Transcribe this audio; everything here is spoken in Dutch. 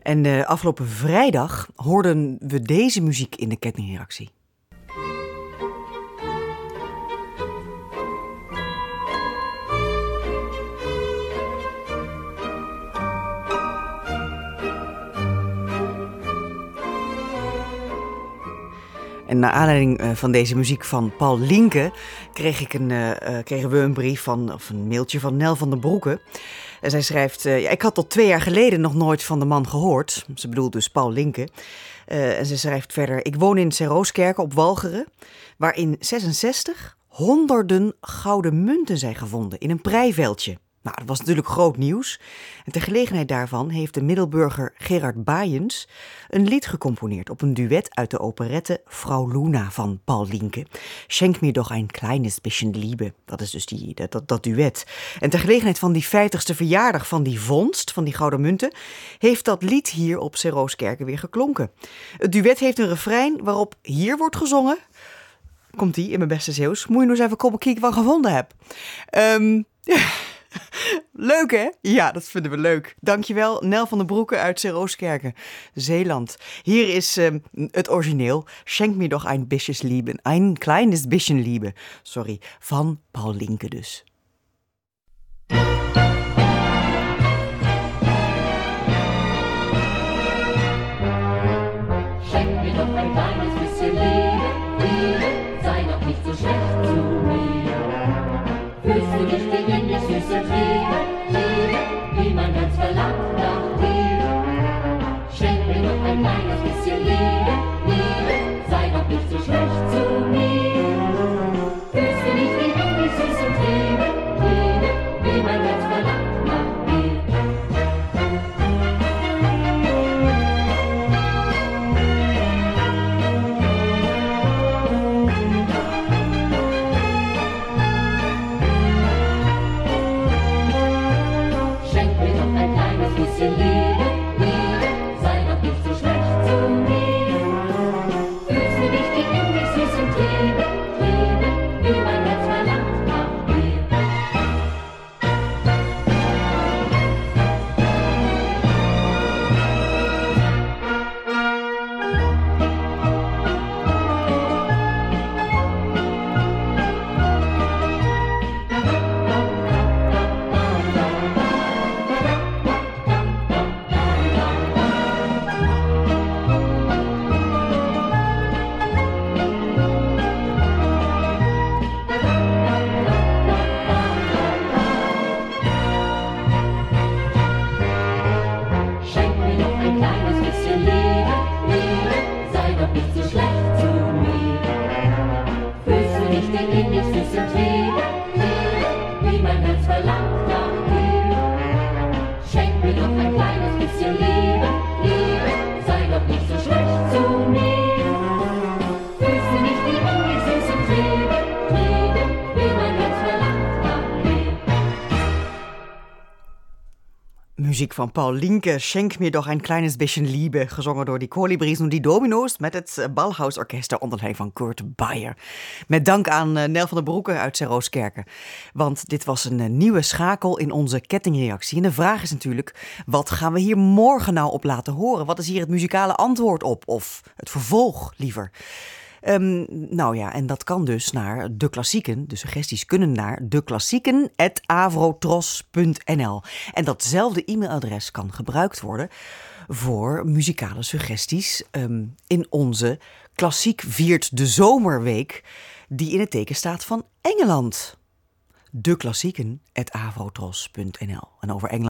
En afgelopen vrijdag hoorden we deze muziek in de kettingreactie. En naar aanleiding van deze muziek van Paul Linke kregen we een brief of een mailtje van Nel van den Broeke. En zij schrijft, ik had tot 2 jaar geleden nog nooit van de man gehoord. Ze bedoelt dus Paul Linke. En ze schrijft verder, ik woon in Serrooskerke op Walcheren, waar in 1966 honderden gouden munten zijn gevonden in een preiveldje. Nou, dat was natuurlijk groot nieuws. En ter gelegenheid daarvan heeft de Middelburger Gerard Baaiens een lied gecomponeerd op een duet uit de operette Frau Luna van Paul Linke. Schenk mir doch ein kleines bisschen Liebe. Dat is dus dat duet. En ter gelegenheid van die 50ste verjaardag van die vondst, van die gouden munten, heeft dat lied hier op Serrooskerke weer geklonken. Het duet heeft een refrein waarop hier wordt gezongen. Komt-ie in mijn beste Zeeuws. Moet je nog eens even komen kijken wat ik gevonden heb. Leuk, hè? Ja, dat vinden we leuk. Dankjewel, Nel van den Broeke uit Serrooskerke, Zeeland. Hier is het origineel. Schenk mir doch ein bisschen Liebe. Ein kleines bisschen Liebe. Sorry, van Paul Linke dus. Schenk mir doch ein kleines bisschen Liebe, Liebe, sei noch nicht so schlecht zu mir. Fühlst du dich wie in die süße Triebe, Liebe, wie mein Herz verlangt nach dir. Schenk mir doch ein kleines bisschen Liebe, Liebe, sei doch nicht so schlecht zu mir. Fühlst du dich wie in die süße Triebe, Liebe, wie mein Herz verlangt nach dir. Bisschen Liebe, Liebe, sei doch nicht so schlecht zu mir. Fühlst du dich wie in die süße Triebe, Triebe, wie mein Herz verlangt nach dir. Muziek van Paul Linke, Schenk mir doch ein kleines bisschen Liebe, gezongen door die Kolibries en die Domino's met het Ballhausorkest onder leiding van Kurt Bayer. Met dank aan Nel van den Broeke uit Serrooskerke. Want dit was een nieuwe schakel in onze kettingreactie. En de vraag is natuurlijk, wat gaan we hier morgen nou op laten horen? Wat is hier het muzikale antwoord op? Of het vervolg liever? Nou ja, en dat kan dus naar de klassieken. De suggesties kunnen naar deklassieken@avrotros.nl. En datzelfde e-mailadres kan gebruikt worden voor muzikale suggesties in onze Klassiek viert de Zomerweek, die in het teken staat van Engeland. Deklassieken@avrotros.nl. En over Engeland